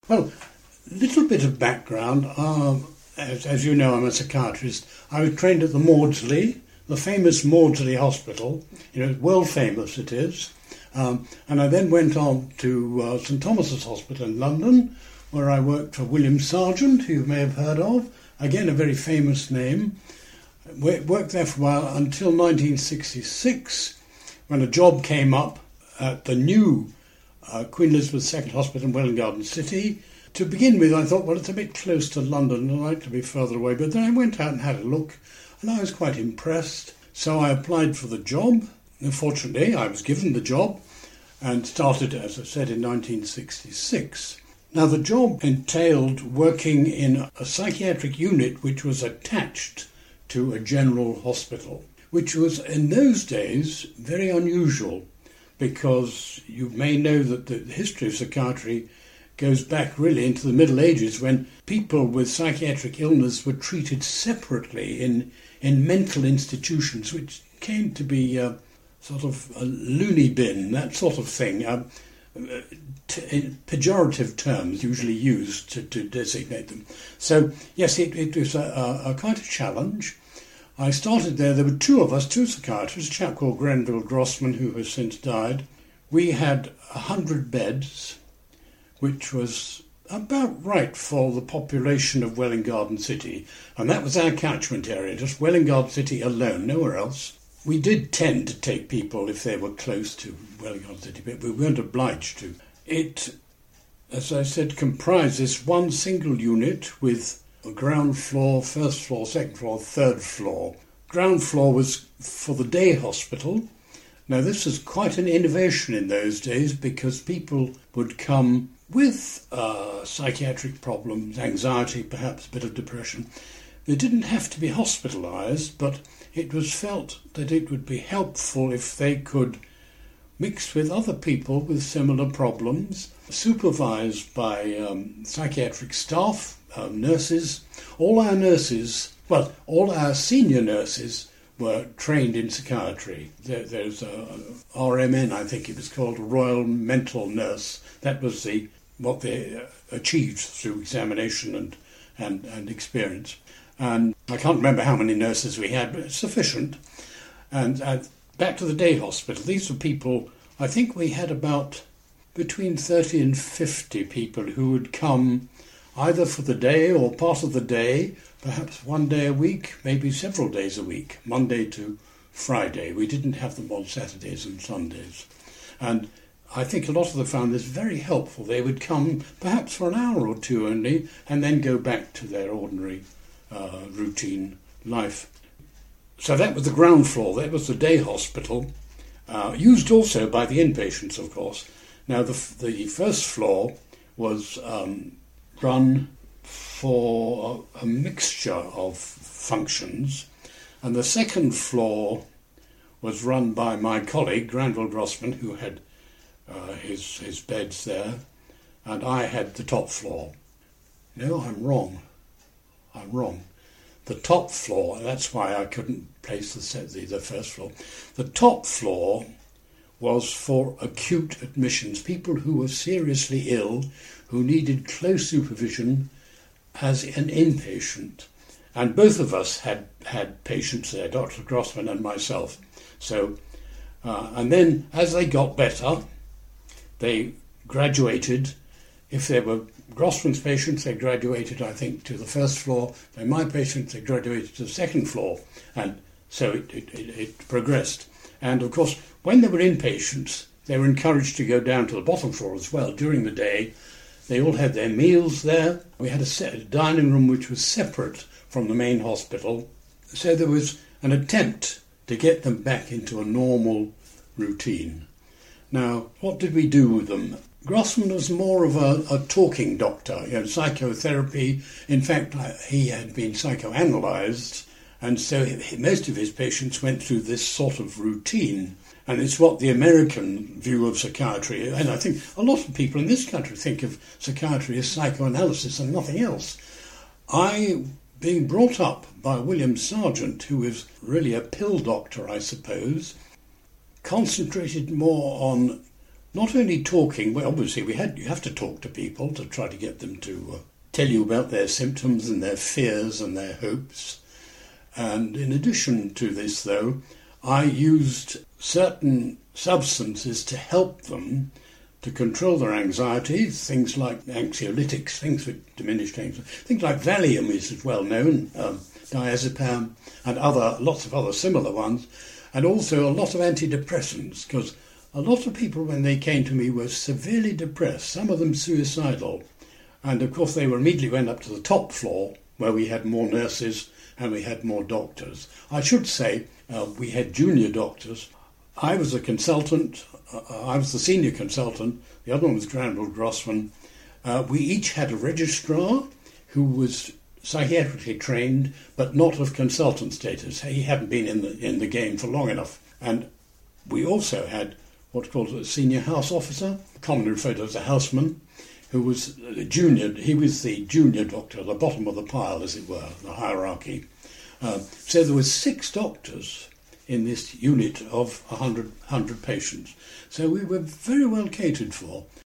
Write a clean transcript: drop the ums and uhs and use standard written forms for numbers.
Well, little bit of background. As you know, I'm a psychiatrist. I was trained at the Maudsley, the famous Maudsley Hospital. World famous it is. And I then went on to St Thomas's Hospital in London, where I worked for William Sargent, who you may have heard of. Again, a very famous name. Worked there for a while until 1966, when a job came up at the new Queen Elizabeth II Hospital in Welwyn Garden City. To begin with, I thought, well, it's a bit close to London, and I'd like to be further away. But then I went out and had a look, and I was quite impressed. So I applied for the job. Unfortunately, I was given the job and started, as I said, in 1966. Now, the job entailed working in a psychiatric unit which was attached to a general hospital, which was, in those days, very unusual, because you may know that the history of psychiatry goes back really into the Middle Ages, when people with psychiatric illness were treated separately in mental institutions, which came to be sort of a loony bin, that sort of thing. Pejorative terms usually used to designate them. So, yes, it was a quite a challenge. I started there. There were two of us, two psychiatrists, a chap called Grenville Grossman, who has since died. We had 100 beds, which was about right for the population of Welwyn Garden City. And that was our catchment area, just Welwyn Garden City alone, nowhere else. We did tend to take people if they were close to Welwyn Garden City, but we weren't obliged to. It, as I said, comprises one single unit with a ground floor, first floor, second floor, third floor. Ground floor was for the day hospital. Now, this was quite an innovation in those days, because people would come with psychiatric problems, anxiety, perhaps a bit of depression. They didn't have to be hospitalised, but it was felt that it would be helpful if they could mix with other people with similar problems, supervised by psychiatric staff, nurses. All our senior nurses were trained in psychiatry. There's a RMN, I think it was called, Royal Mental Nurse. That was what they achieved through examination and experience. And I can't remember how many nurses we had, but it's sufficient. And back to the day hospital. These were people, I think we had about between 30 and 50 people who would come either for the day or part of the day, perhaps one day a week, maybe several days a week, Monday to Friday. We didn't have them on Saturdays and Sundays. And I think a lot of them found this very helpful. They would come perhaps for an hour or two only, and then go back to their ordinary routine life. So that was the ground floor. That was the day hospital, used also by the inpatients, of course. Now, the first floor was run for a mixture of functions, and the second floor was run by my colleague, Grenville Grossman, who had his beds there, and I had the top floor. No, I'm wrong. The top floor, that's why I couldn't place the first floor. The top floor was for acute admissions, people who were seriously ill, who needed close supervision as an inpatient. And both of us had patients there, Dr. Grossman and myself. So, and then as they got better, they graduated. If they were Grossman's patients, they graduated, I think, to the first floor. And my patients, they graduated to the second floor. And so it progressed. And of course, when they were inpatients, they were encouraged to go down to the bottom floor as well during the day. They all had their meals there. We had a dining room which was separate from the main hospital. So there was an attempt to get them back into a normal routine. Now, what did we do with them? Grossman was more of a talking doctor, psychotherapy. In fact, he had been psychoanalyzed, and so most of his patients went through this sort of routine. And it's what the American view of psychiatry, and I think a lot of people in this country think of psychiatry as psychoanalysis and nothing else. I, being brought up by William Sargent, who was really a pill doctor, I suppose, concentrated more on not only talking, well, obviously you have to talk to people to try to get them to tell you about their symptoms and their fears and their hopes. And in addition to this, though, I used certain substances to help them to control their anxiety, things like anxiolytics, things with diminished anxiety. Things like Valium is well known, diazepam, and lots of other similar ones, and also a lot of antidepressants, because a lot of people, when they came to me, were severely depressed, some of them suicidal. And of course they immediately went up to the top floor, where we had more nurses and we had more doctors. I should say we had junior doctors. I was a consultant. I was the senior consultant. The other one was Granville Grossman. We each had a registrar who was psychiatrically trained, but not of consultant status. He hadn't been in the game for long enough. And we also had what's called a senior house officer, commonly referred to as a houseman, who was junior. He was the junior doctor at the bottom of the pile, as it were, the hierarchy. So there were 6 doctors in this unit of 100 patients. So we were very well catered for.